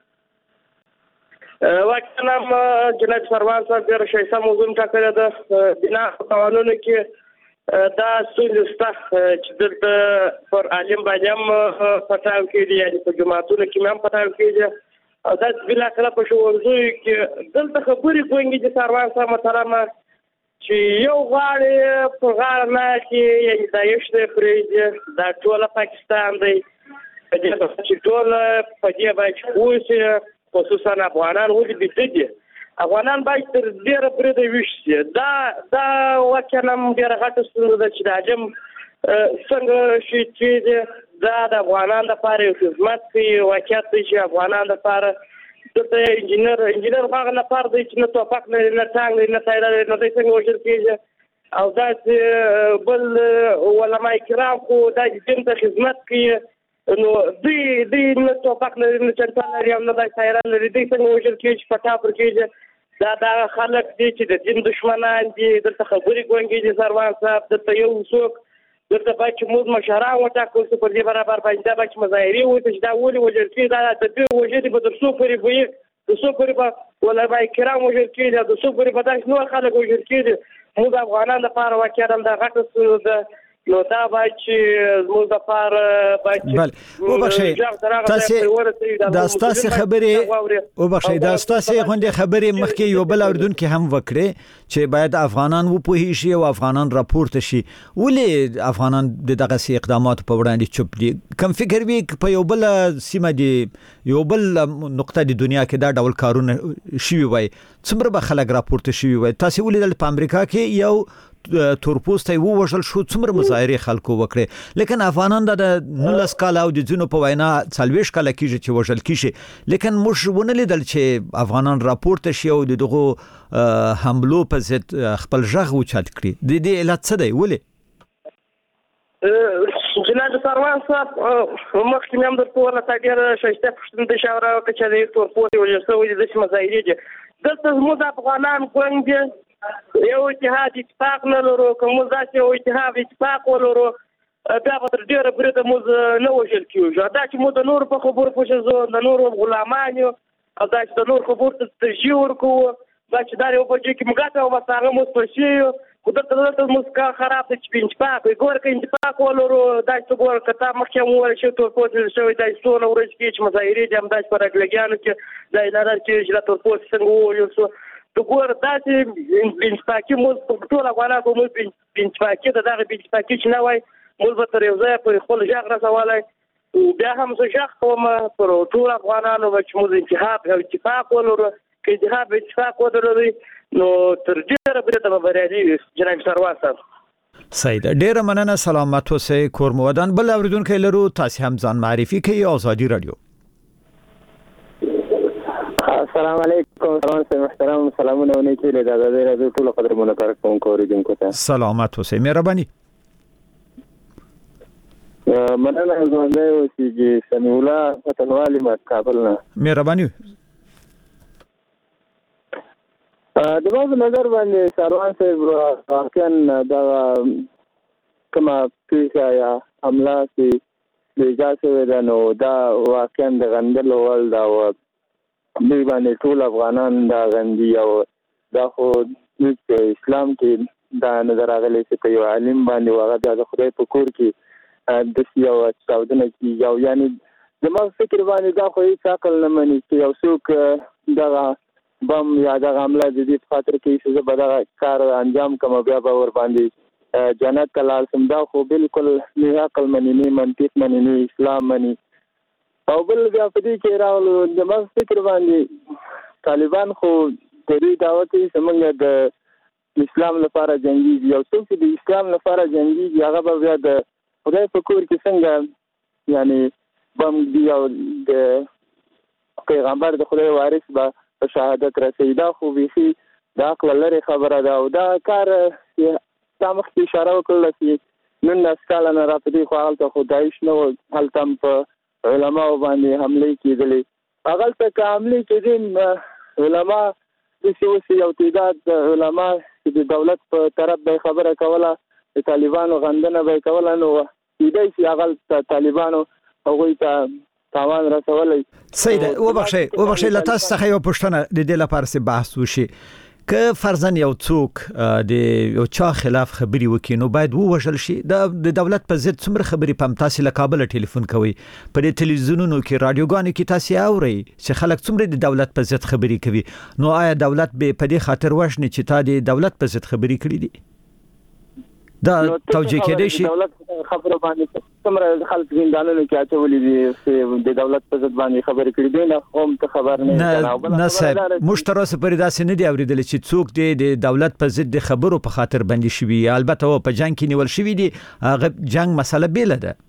واکلام جناب سروان صاحب ډیر شایسته موضوع ټاکل ده بنا قانونو کې دا سولسته چې د پر عالم باندې پټاو کې دي یعنی په جماعتونو کې هم پټاو کې او دا بلا کله په شوونځو کې دلته خبرې کوي چې سروان صاحب محترم چې یو غاړي په غاړه نه کې یعنی داعش د فریج دا ټول پاکستان دی په دې چې ټول په دې باندې اوس خصوصا افغانان ولې بيدي افغانان باید تر ډیره پرې وشي دا وکنم ډیره غټه ستونزه چې د حجم څنګه شي چې دا د افغانان لپاره خدمت کوي واقعیت چې افغانان لپاره د انجینر هغه لپاره د چې نه توفق نه څنګه نه تایید نه د څنګه وشل کېږي او دا بل علماء کرام خو د دین ته خدمت کوي نو دوی نه توفق نه چرته لري او نه د تایید لري د څنګه وشل کېږي پټا پر کېږي دا خلک دي چې د دین دشمنان دي دلته خبرې کوي چې سروان صاحب دلته یو څوک دلته باید چې موږ مشران وټاکل چې په دې برابر باندې دا باید مظاهرې وکړي چې دا ولې وجل کېږي دا د دې وجې په تر څو پورې وي د څو پورې په علماء کرام وجل کېږي د څو پورې په داسې نور خلک وجل کېږي موږ افغانان لپاره واقعا دا غټه ستونزه نو دا باید چې موږ لپاره باید بل وبخښئ تاسو تاسو خبرې وبخښئ دا تاسو غونډه خبرې مخکې یو بل اوردونکو هم وکړي چې باید افغانان وپوهی شي او افغانان راپورته شي ولې افغانان دغه سي اقدامات په وړاندې چوپ دي کوم فکر وی په یو بل سیمه دي یو بل نقطه د دنیا کې دا ډول کارونه شي وي څومره به خلک راپورته شي وي تاسو ولې په امریکا کې یو تورپوسټي ووژل شو څومره مظاهره خلکو وکړي لیکن افغانان د 19 کال او د جنو په وینا 40 کال کېږي چې وژل کیږي لیکن موږ ونه لیدل چې افغانان راپورته شي او دغه حملو په ضد خپل ژغ اوچت کړي د دې علت څه دی ولې جناب سروان صاحب مخکې هم د ټول تاګر شایسته پښتون د شاوره چې د تورپوسټي وجسته د مظاهرې دي دلته موږ افغانان ګوند یو اتحاد اتفاق نه لرو کوم ځکه یو اتحاد اتفاق ولرو بیا به تر ډیره پرې د موږ نه وژل کیږي دا چې موږ د نور په خبرو پوښتنه د نور غلامان او دا چې د نور خبرو ته ترجیح ورکوو دا چې دا یو په کې موږ ته وساره مو پښیو خو د موږ خراب د چپینچپاک ګور کې انتفاق ولرو دا چې ګور کته مخکې مو ورشي تورپوسټي شوی دا څونه ورځ کې چې مظاهرې د امداد پر اګلګانو کې د لارل کې چې تورپوسټي څنګه ویل سو ګور داسې بنچپاکي موږ ټول افغانان به موږ بنچپاکي د دغه بنچپاکي چې نه وای موږ به تر یو ځایه پورې خپل غږ رسولی بیا هم زه غږ کوم پر ټول افغانانو به چې موږ انتخاب او اتفاق ولرو که انتخاب اتفاق ولرو نو تر ډېره پورې به بریالي وي جناب سروان صاحب. صحیح ده، ډیره مننه، سلامت اوسئ. کور مو ودان. بل اوریدونکي لرو، تاسو هم ځان معرفي کړئ. آزادي رادیو. السلام علیکم سروان محترم، سلامونه ونیکي له آزادي رادیو ټول قدرمنو کارکونکو اوریدونکو ته سلامت اوسئ. مهرباني. مننه ژوندی اوسئ. سمیع الله وطنوالي ما کابل نه. مهرباني. د بعض نظر باندې سروان صاحب واقعا دا کومه پیښه یا حمله چې بیجا شوې ده نو دا واقعا د غندلو وړ ده او دوی باندې ټول افغانان دا غندي او دا خو اسلام کې دا نظر راغلی چې په یو عالم باندې هغه د خدای په کور کې داسې یو چاودنه کېږي او یعنې زما فکر باندې دا خو هېڅ عقل نه مني چې یو څوک دغه بم یا دغه حمله د دې په خاطر کې چې زه به دغه کار انجام کوم بیا به ور باندې جنت ته لاړ شم، دا خو بالکل نه عقل مني، نه منطق مني، نه اسلام مني. او بل بیا په دې کې راغلو زما فکر باندې طالبان خو د دې دعوه کوي چې موږ د اسلام لپاره جنګېږي. یو څوک چې د اسلام لپاره جنګېږي هغه به بیا د خدای په کور کې څنګه یعنې بم دی او د پیغمبر د خدای وارث به په شهادت رسېږي. دا خو بیخي د عقل لرې خبره ده او دا کار تا مخکې اشاره وکړله چې 19 کاله نه راپدې خو هلته خو داعش نه و، هلته هم په علماو باندې حملې کېدلې. هغلته که حملې کېدې علما داسې اوس یو تعداد علما چې د دولت په طرف به خبره کوله د طالبانو غندنه به یې کوله نو کېدای شي هغلته طالبانو هغوی ته تاوان رسولی. صحیح ده. وبخښئ له تاسو څخه یو پوښتنه د دې لپاره چې بحث وشي. که فرضاً یو څوک د یو چا خلاف خبري وکړي نو باید ووژل شي. د دولت په ضد څومره خبري په تاسو له کابل ټلیفون کوي، په دې تلویزیونونو کې رادیوګانو کې تاسو اورئ چې خلک څومره د دولت په ضد خبري کوي. نو آیا دولت به په دې خاطر وژني چې تا د دولت په ضد خبري کړې دي؟ دا توجیه کېدای شي. دولت خبره باندې څومره خلک زندانونو کې اچولي دي چې د دولت په ضد باندې خبرې کړې دي، نه قوم ته خبر نه صاحب. موږ تر اوسه پورې داسې نه دي اورېدلی چې څوک د دولت په ضد د خبرو په خاطر بندي شوي. البته په جنګ کې نیول شوي دي، هغه جنګ مسله بیله ده.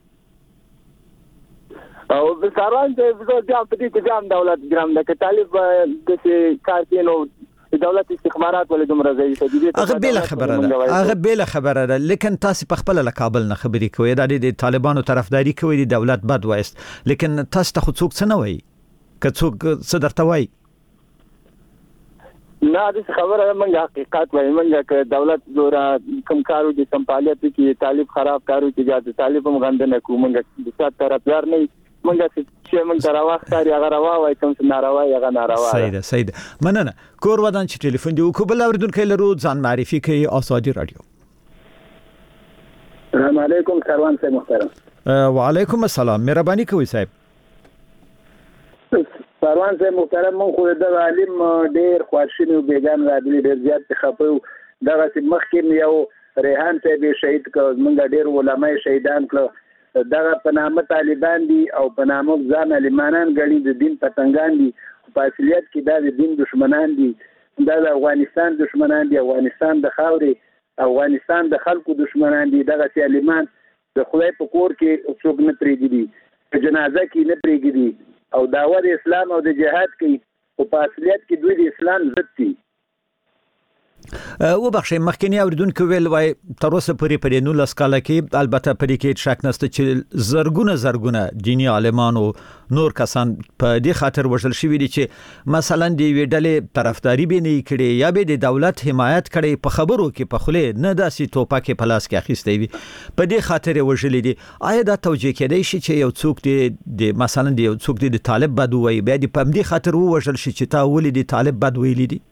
او سروان صاحب زه بیا په دې کې هم دولت ګرام ده که طالب داسې کار کوي نو د دولت استخبارات ولې دومره ضعیفه دي؟ هغه بیله خبره ده. لیکن تاسو په خپل له کابل نه خبرې کوئ، دا د طالبانو طرفداري کوي، د دولت بد وایست. لیکن تاسو ته خو څوک څه نه وایي؟ که څوک څه درته وایي نه د خبره موږ حقیقت وایي. موږ که دولت زوره کوم کارو دي سم فعالیت کې طالب خراب کارو کې د طالب هم غندنه کوو. موږ د سات طرفدار نه موږ چې موږ روا ښکاري هغه روا وایي، کوم چې ناروا وایي هغه ناروا ده. صحیح ده. مننه. کور ودان چې ټلیفون دی وکړو. بل اوریدونکی لرو، ځان معرفي کوي. آزادي رادیو. السلام علیکم سروان صاحب محترم. وعلیکم السلام. مهرباني کوئ صاحب. سروان صاحب محترم، من خو د عالم ډېر خواشینی او بیګان راغلي، ډېر زیات خپه دغه مخکې یو ریحان صاحب شهید کړ، موږ ډېر علماء شهیدان کړ. دغه په نامه طالبان دي او په نامه ځان علمانان ګڼي، د دین پتنګان دي، په اصلیت کې دا د دین دشمنان دي، دا د افغانستان دشمنان دي، افغانستان د خاورې افغانستان د خلکو دشمنان دي. دغه علمان د خدای په کور کې څوک نه پرېږدي، په جنازه کې نه پرېږدي او دعوه د اسلام او د جهاد کوي، او په اصلیت کې دوی د اسلام ضد دي. وبخښئ مخکینی اوریدونکو ویل وای تر اوسه پورې په 19 کال کې البته په دې کې شک نشته چې زرګونه دینی عالمانو نور کسان په دې خاطر وژل شوي دي چې مثلا د وی ډلې طرفداري به نه کړي یا به د دولت حمایت کړي، په خبرو کې په خله نه داسي توپک په لاس کې اخیستي وي، په دې خاطر وژل دي. آیا دا توجیه کېدای شي چې یو څوک د مثلا د یو څوک د طالب بد وای به د په دې خاطر وژل شي چې تا ولې د طالب بد ویلي دي؟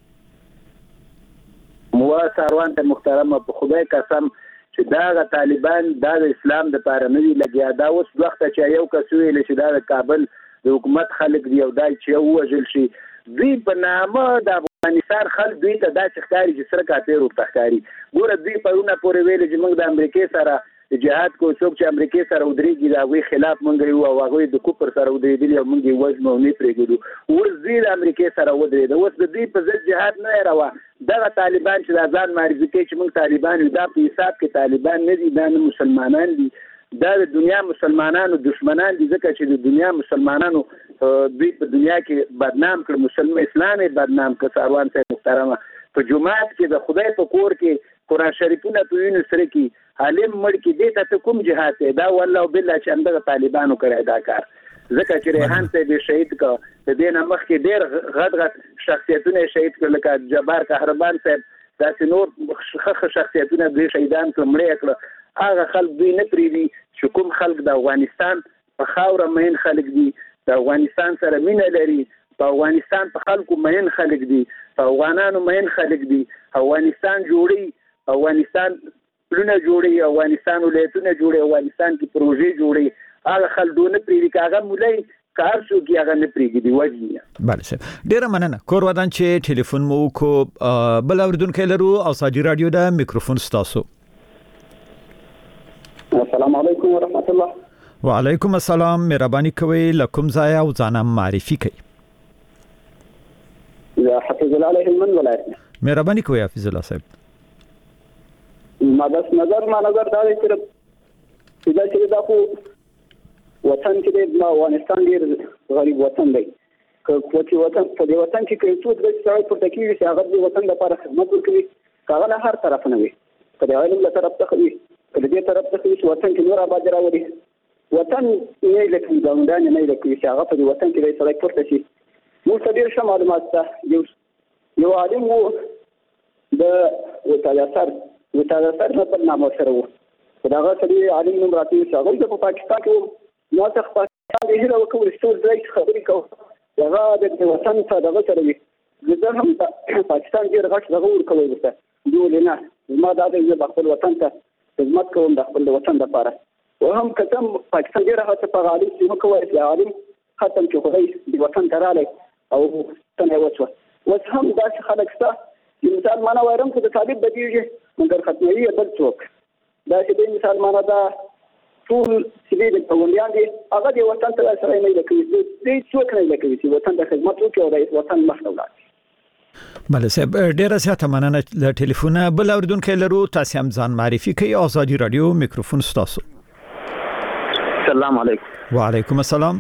مو سروان ته محترم په خدای قسم چې دا طالبان د اسلام د پاره نه لګیا. دا اوس وخت چې یو کس ویل چې دا کابل د حکومت خلک دی او دا چې وژل شي دوی په نامه د افغانستان خلک دوی ته دا ښکاري چې سره کاپیر ورته ښکاري. ګوره دوی پرونه پورې ویل چې موږ د امریکای سره جهاد کو، څوک چې امریکای سره ودرېږي د هغوی خلاف موږ یو او هغوی د کفر سره ودرېدلي او موږ یې وژنو او نه پرېږدو. اوس دوی د امریکای سره ودرېده، اوس د دوی په ضد جهاد نه روه. دغه طالبان چې دا ځان معرفي کوي چې موږ طالبان یو، دا په حساب کې طالبان نه دي، دا نه مسلمانان دي، دا د دنیا مسلمانانو دشمنان دي، ځکه چې د دنیا مسلمانانو دوی په دنیا کې بدنام کړ، اسلام یې بدنام کړ. ساروان صاحب محترمه، په جماعت کې د خدای په کور کې قرآن شریفونه په وینو سره کې عالم مړ کې دې ته کوم جهاد دی؟ دا والله بالله چې همدغه طالبانو کړی دا کار. ځکه چې ریحان صاحب شهید کړ، د دې نه مخکې ډېر غټ شخصیتونه شهید کړل، لکه جبار قهرمان صاحب، داسې نور ښه شخصیتونه دوی شهیدان کړل، مړه کړل. هغه خلک دوی نه پرېږدي چې کوم خلک د افغانستان په خاوره مین خلک دي، د افغانستان سره مینه لري، په افغانستان په خلکو مین خلک دي، په افغانانو مین خلک دي، افغانستان جوړي، افغانستان پلونه جوړي، افغانستان ولایتونه جوړي، افغانستان کې پروژې جوړي. هغه خلکو نه پرېږدي که هغه مولای کار شو کې هغه نه پرېږدي وجني. بله صاحب، ډېره مننه. کور ودان چې ټلیفون مو وکړو، بل اورېدونکی لرو او ساجي رادیو د میکروفون ستاسو. السلام علیکم ورحمت الله. وعلیکم السلام. مهرباني کوئ له کوم ځای او ځان معرفي کړئ؟ زه حفیظ الله علیه هلمند ولایت. مهرباني کوئ حفیظ الله صاحب. ما نظر دا دی چې دا خو وطن چې د افغانستان ډېر غریب وطن دی. که چې وطن په دې وطن کې کلتور د سړی پورته کېږي چې هغه د وطن لپاره خدمت وکړي، که هغه له هر طرف نه وي، که د علم له طرف څخه وي، که د دې طرف څخه وي چې وطن کې نور آباد راولي. وطن نه یې لکوي، ګاونډیان نه یې لکوي چې هغه په دې وطن کې د سړی پورته شي. موږ ته ډېر ښه معلومات شته. یو عالم و د وتاده نه په نامه سره و، خو دغه سړي عالم نوم راته چې هغوی د په پاکستان کې و. ما څخه پاکستان د هیله وکړو چې ټول ځای خبرې کوو، هغه د وطن څخه دغه سره وي. زه هم پاکستان ډېر غټ دغه ورکوی ورته دوی ولې نه، زما دا دی زه به خپل وطن ته خدمت کوم د خپل وطن لپاره. او هم که څه پاکستان ډېره هڅه په عالم چې وکوی چې عالم ختم چې خدای د وطن ته رالی او څنګه وشوه. اوس هم داسې خلک شته چې مثال معنا وایم چې د طالب بدیږي مګر ختموي بل څوک. دا چې د مثال معنا دا ټول چې د پوندیان دي هغه د وطن ته سره نه لکوي، د څوک نه لکوي چې وطن د خدمت وکړي او د وطن مخ ته ولاړ. بله صاحب، ډېره زیاته مننه له ټلیفونه. بل اورېدونکی لرو، تاسې هم ځان معرفي کوئ. ازادي رادیو میکروفون ستاسو. السلام علیکم. وعلیکم السلام.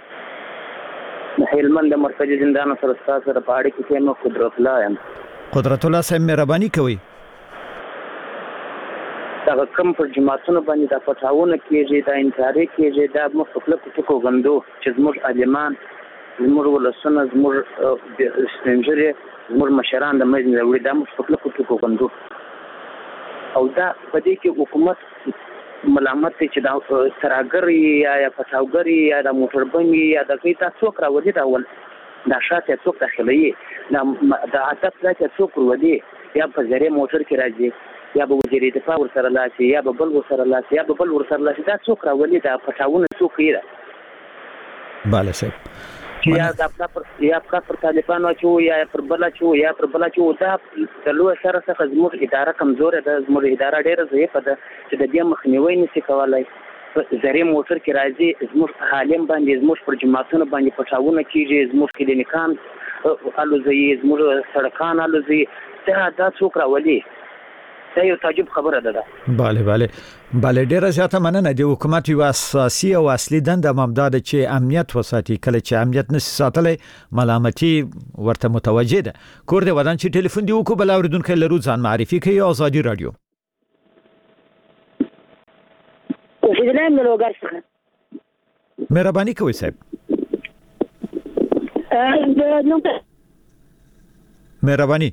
د هلمند د مرکزي زندان سره تاسو سره په اړه کې مو قدرت الله یم. قدرت الله صاحب مهرباني کوئ. دا کوم پر جماعتونو باندې د فتاوونه کېږي، د انتحاري کېږي، دا مخکله ټکو غندو چې زموږ عالمان، زموږ ولسونه، زموږ سپینږیري، زموږ مشران د مېز نه وړي، دا مخکله ټکو غندو. او دا په دې کې حکومت ملامت دی چې دا تراګر یا فتاوګر یا د موټربنګ یا د کوي تاسو څوک راوړي دا ول دا شاته څوک داخلي دا عادت لا څوک ورودي، یا په ذریعہ موټر کې راځي، یا به وزیر دفاع ورسره لاسي، یا به بل ورسره لاسي، یا به بل ورسره لاسي. دا څوک راولي؟ دا فتاوونه څوک یې؟ بله صاحب، یا پر طالبانو چې یا پر بل چې دا د لوی سره څخه زموږ اداره کمزوره ده، زموږ اداره ډېره ضعیفه ده چې د دې مخنیوی نشي کولای. ذریعہ موټر کې راځي، زموږ عالم باندې، زموږ پر جماعتونو باندې فتاوونه کېږي، زموږ کلینیکان الوزي، زموږ سړکان الوزي. دا څوک راولي؟ دا یو تعجب خبره ده. بله ډیره زیاته مننه. د حکومت یو اساسي او اصلي دنده ممداد چې امنیت وساتي. کله چې امنیت نشي ساتلی ملامتي ورته متوجه ده. کور دې ودان چې ټلیفون دی وکړو، بل اورېدونکی لرو، ځان معرفي کوي. ازادي رادیو. مهرباني کوئ صاحب. مهرباني.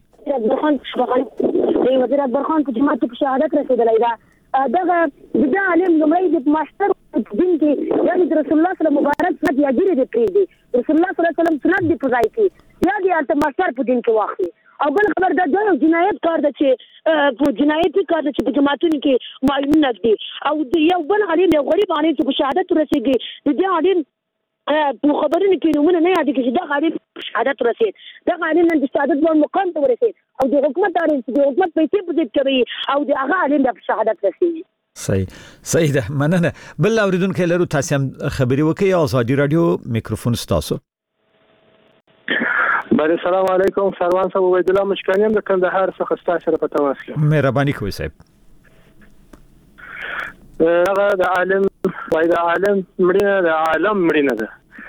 وزیر اکبر خان په جماعت کې شهادت رسیدلی ده. دغه د عالم لومړی د ماستر دین کې یعنی رسول الله صلی الله مبارک سنت یا ګیره دې پرېږدي، رسول الله صلی الله علیه وسلم سنت دې په ځای کې یا دې هلته ماستر په دین کې واخلي. او بل خبر دا یو جنایت کار ده چې په جنایتي کار ده چې په جماعتونو کې معلومونه دي. او یو بل عالم یو غریب عالم چې په شهادت رسېږي، د دې عالم په خبرونه کې نمونه نه یاد کړي دا غالي شهادت رسید دا غالي نن د شهادت په مقام ته ورسید او د حکومت د حکومت پیسې په دې کوي او د هغه عالم د شهادت رسید. صحیح ده مننه. بل اوریدونکو لرو تاسو هم خبري وکي ازادي رادیو میکروفون تاسو. بله السلام علیکم سروان صاحب عبید الله مشکانیم د کندهار څخه ستاسو سره په تماس کې. مهرباني کوئ صاحب. هغه د عالم وای د عالم مړینه د عالم مړینه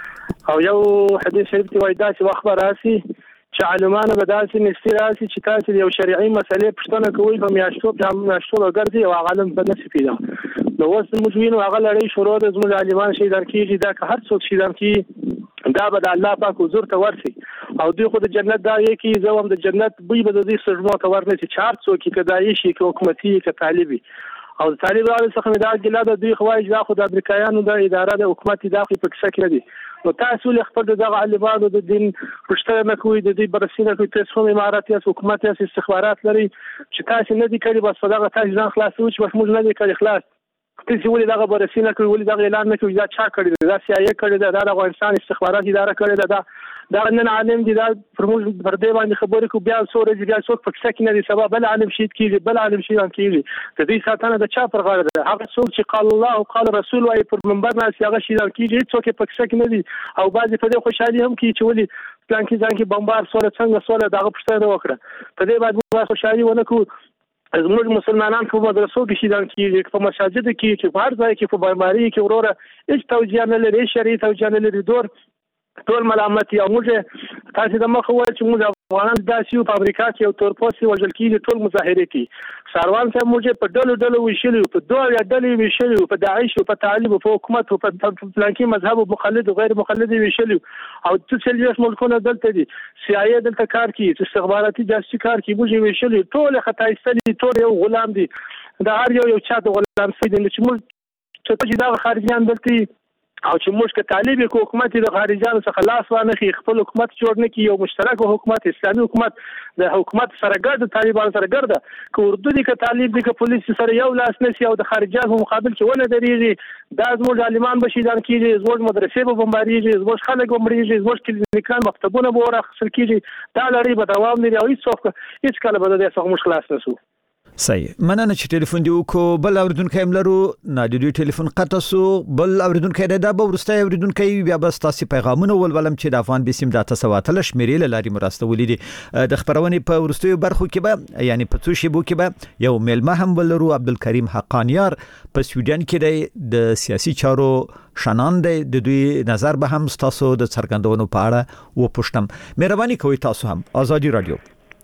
ده او یو حدیث شریف دی وای دا چې وخت راسي چې عالمانو به داسې نستي راسي چې تاسو یو شرعي مسلې پښتنه کوي په میاشتو ګرځي او عالم په نصیب پیدا نو اوس موږ وینو هغه لړۍ شروع د زموږ عالمان شهیدان کیږي دا که هر څوک شهیدان کیږي دا به د الله پاک حضور ته ورسي او دوی خو د جنت دا یې کی زه هم د جنت بوی به د دې سجمو ته ورنه چې چار څوک کې کدای شي کې حکومتي کې طالبي او د طالبانو څخه مې دا ګیله د دوی خوای دا خو د امریکایانو د اداره د حکومت داخلي په کیسه کې دي نو تاسو له خپل دغه عالمانو د دین پښتنه کوي د دې برسینه کوي تاسو هم امارات یا حکومت یا استخبارات لري چې تاسو نه دي کړی بس دغه تاسو ځان خلاصو چې بس موږ نه دي کړی خلاص تاسو ولې دغه برسینه کوي ولې دغه اعلان نه کوي دا چا کړی دا CIA کړی دا د افغانستان استخبارات اداره کړی دا نن عالم دي دا فرمول پر دې باندې خبرې کو بیا سورې بیا څوک په څه کې نه دي سبب بل عالم شهید کیږي بل عالم شهید کیږي د دې ساتنه د چا پر غاړه ده هغه څوک چې قال الله او قال رسول وايي پر منبر نه هغه شهید کیږي څوک په څه کې نه دي او بعضی په دې خوشحالي هم کوي چې ولې پلان کې ځان کې بمبار سره څنګه دغه پښتنه وکړه په دې باندې خوشحالي ونه کو زموږ مسلمانان په مدرسو کې شهیدان کیږي په مساجد کې چې په هر ځای کې په بیماری کې وروره هیڅ توجیه نه لري شریعت توجیه نه لري دور ټول ملامت یو موږ تاسو د مخ وای چې موږ افغانان داسې په امریکا کې یو تورپوسي وژل کیږي ټول مظاهره کوي ساروان صاحب موږ په ډلو وشلو په دوه ډلې وشلو په داعش او په طالب او په حکومت او په فلانکی مذهب او مخلد او غیر مخلد وشلو او څه چې ملکونه دلته دي CIA دلته کار کوي استخباراتي جاسوسي کار کوي موږ وشلو ټول خطایستلي ټول یو غلام دي دا هر یو چا د غلام سي دي چې موږ چې دا خارجيان دلته او چې موږ کې طالب کو حکومت د خارجانو څخه لاس وانه خپل حکومت جوړ نه کی یو مشترک حکومت اسلامي حکومت د حکومت سره ګرد طالبان سره ګرد کو اردو دي ک طالب دي ک پولیس سره یو لاس نشي او د خارجانو په مقابل کې ونه دريږي دا زموږ عالمان بشیدان کیږي زموږ مدرسې به بمباریږي زموږ خلک بمباریږي زموږ کلینیکان مکتبونه به ورخصل کیږي دا لړۍ به دوام لري او هیڅ کله به د څه مشکل نشو. صحیح مننه چې ټلیفون دی وکړو بل اوریدونکو هم لرو نه د ټلیفون قطع سو بل اوریدونکو دا به ورسته اوریدونکو بیا بس تاسو پیغامونه ولولم چې د افغان بسیم داتا سواتل شمیرې لاري مرسته ولیدي د خبرونه په ورستیو برخو کې به یعنی په څو شیبو کې به یو میلمه هم ولرو عبدالکریم حقانیار په سویډن کې د سیاسي چارو شنان دی د دوی نظر به هم تاسو د څرګندونو په اړه و پښتم مهرباني کوئ تاسو هم آزادی رادیو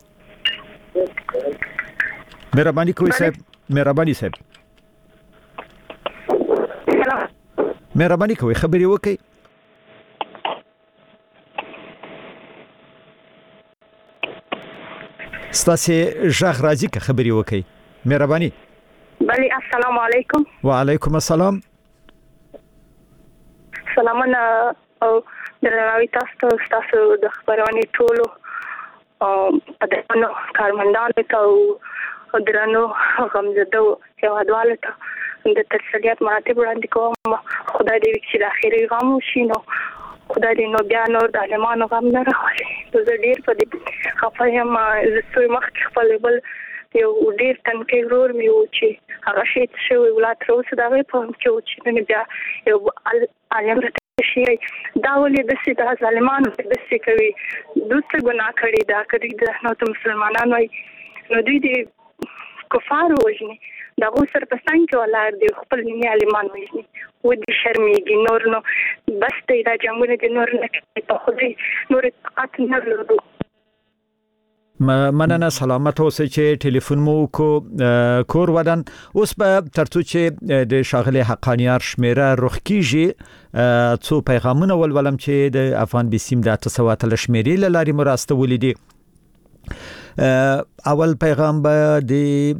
مهرباني کوئ صاحب مهرباني صاحب مهرباني کوئ خبري وکي ستاسو ژغ راځي که خبري وکي مهرباني بله السلام علیکم وعلیکم السلام سلامونه او درناوی تاسو د خبرونه ټولو او د کارمندانو ته درنو غمزده هیوادوالو ته د تسلیت مراتب وړاندې کوم خدای دې چې د اخیری غم وشي نو خدای دې نو بیا نور د عالمانو غم نه راولي زه ډیر په دې خفه یم زه څو مخکې خپل بل یو ډیر تنکي ورور مې و چې هغه شهید شوی ولات تر اوسه د هغې په هم کې و چې نن بیا یو عالم راته شي دا ولې داسې د ظالمانو داسې کوي دوی څه ګناه کړې ده کړې ده نو ته مسلمانان وایي نو دوی د کفار وژني د هغو سره په څنګ کې ولاړ دي خپل ملي عالمان وژني ودې شرمېږي نور نو بس دی دا جنګونه دي نور نه کوي په خدای نور طاقت نه لرو مننه سلامت اوسئ چې ټلیفون مو کور ودان اوس به ترڅو چې د شاغلي حقانیار شمیره رخ کیږي څو پیغامونه ولولم چې د افغان بسیم د تسواتل شمیرې لاري مرسته ولیدي اول پیغام به د